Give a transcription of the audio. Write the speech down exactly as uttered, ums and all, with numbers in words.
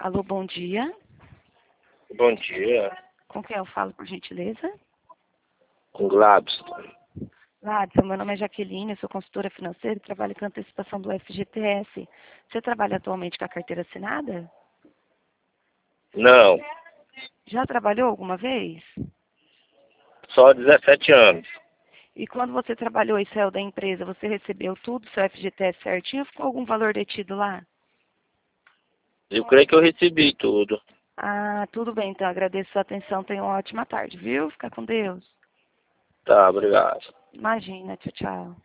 Alô, bom dia. Bom dia, Com quem eu falo, por gentileza? com Glabs. Gladson, meu nome é Jaqueline, eu sou consultora financeira e trabalho com antecipação do F G T S. Você trabalha atualmente com a carteira assinada? Não, Já trabalhou alguma vez? só dezessete anos. E quando você trabalhou e saiu da empresa, você recebeu tudo, seu F G T S certinho ou ficou algum valor detido lá? Eu creio que eu recebi tudo. Ah, tudo bem, então agradeço a sua atenção, tenha uma ótima tarde, viu? Fica com Deus. Tá, obrigado. Imagina, tchau, tchau.